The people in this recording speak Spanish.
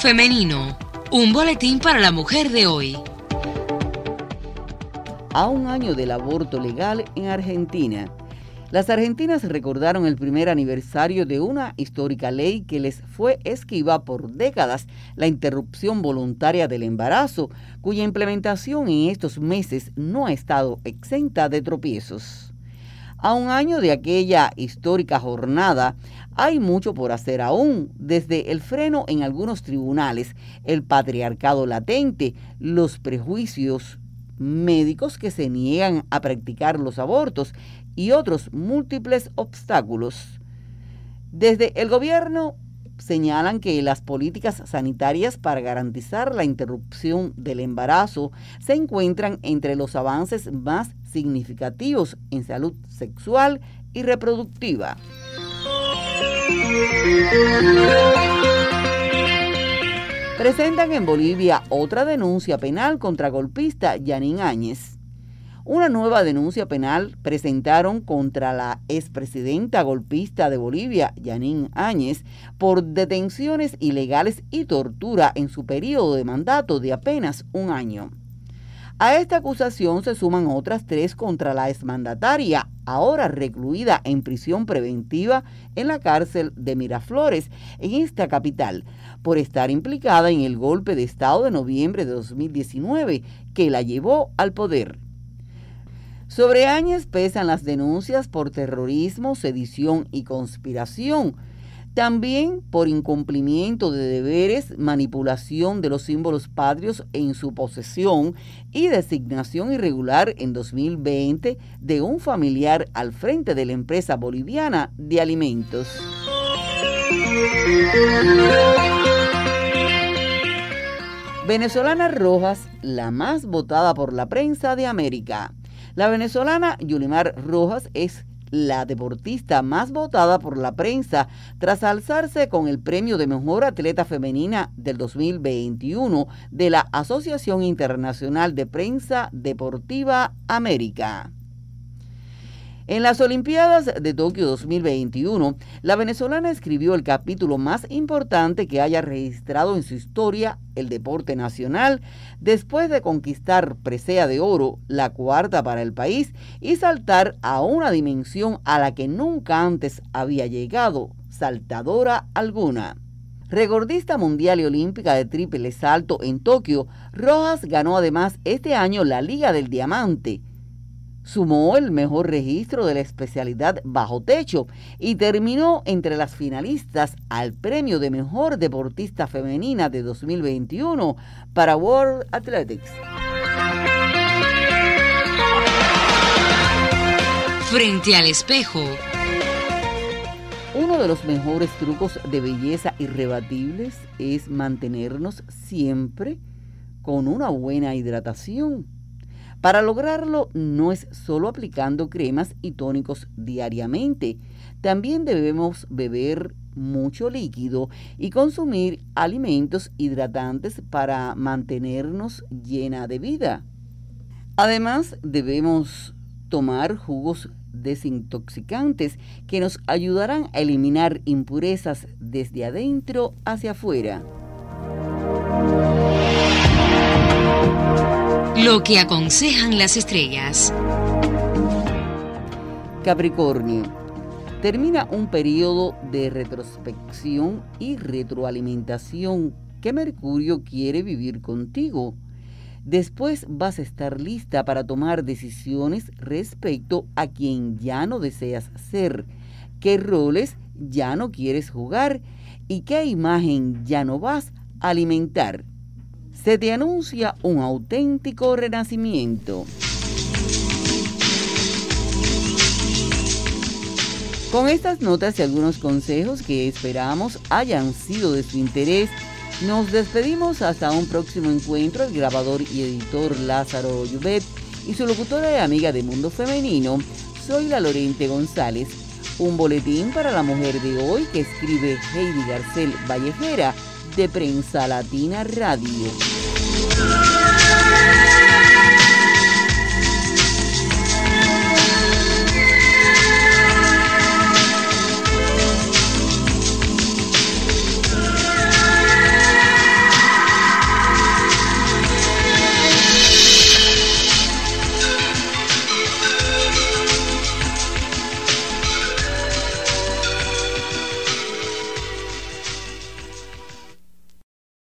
Femenino, un boletín para la mujer de hoy. A un año del aborto legal en Argentina, las argentinas recordaron el primer aniversario de una histórica ley que les fue esquiva por décadas, la interrupción voluntaria del embarazo, cuya implementación en estos meses no ha estado exenta de tropiezos. A un año de aquella histórica jornada, hay mucho por hacer aún, desde el freno en algunos tribunales, el patriarcado latente, los prejuicios médicos que se niegan a practicar los abortos y otros múltiples obstáculos. Desde el gobierno señalan que las políticas sanitarias para garantizar la interrupción del embarazo se encuentran entre los avances más significativos en salud sexual y reproductiva. Presentan en Bolivia otra denuncia penal contra golpista Yanín Áñez. Una nueva denuncia penal presentaron contra la expresidenta golpista de Bolivia, Yanín Áñez, por detenciones ilegales y tortura en su periodo de mandato de apenas un año. A esta acusación se suman otras 3 contra la exmandataria, ahora recluida en prisión preventiva en la cárcel de Miraflores, en esta capital, por estar implicada en el golpe de Estado de noviembre de 2019, que la llevó al poder. Sobre Áñez pesan las denuncias por terrorismo, sedición y conspiración, también por incumplimiento de deberes, manipulación de los símbolos patrios en su posesión y designación irregular en 2020 de un familiar al frente de la empresa boliviana de alimentos. Venezolana Rojas, la más votada por la prensa de América. La venezolana Yulimar Rojas es la deportista más votada por la prensa tras alzarse con el premio de mejor atleta femenina del 2021 de la Asociación Internacional de Prensa Deportiva América. En las Olimpiadas de Tokio 2021, la venezolana escribió el capítulo más importante que haya registrado en su historia el deporte nacional, después de conquistar presea de oro, la 4ª para el país, y saltar a una dimensión a la que nunca antes había llegado, saltadora alguna. Recordista mundial y olímpica de triple salto en Tokio, Rojas ganó además este año la Liga del Diamante. Sumó el mejor registro de la especialidad bajo techo y terminó entre las finalistas al premio de mejor deportista femenina de 2021 para World Athletics. Frente al espejo. Uno de los mejores trucos de belleza irrebatibles es mantenernos siempre con una buena hidratación. Para lograrlo no es solo aplicando cremas y tónicos diariamente, también debemos beber mucho líquido y consumir alimentos hidratantes para mantenernos llena de vida. Además, debemos tomar jugos desintoxicantes que nos ayudarán a eliminar impurezas desde adentro hacia afuera. Lo que aconsejan las estrellas. Capricornio. Termina un periodo de retrospección y retroalimentación que Mercurio quiere vivir contigo. Después vas a estar lista para tomar decisiones respecto a quien ya no deseas ser, qué roles ya no quieres jugar y qué imagen ya no vas a alimentar. Se te anuncia un auténtico renacimiento. Con estas notas y algunos consejos que esperamos hayan sido de su interés, nos despedimos hasta un próximo encuentro. El grabador y editor Lázaro Llobet y su locutora y amiga de Mundo Femenino, soy la Lorente González. Un boletín para la mujer de hoy que escribe Heidi Garcel Vallejera, de Prensa Latina Radio.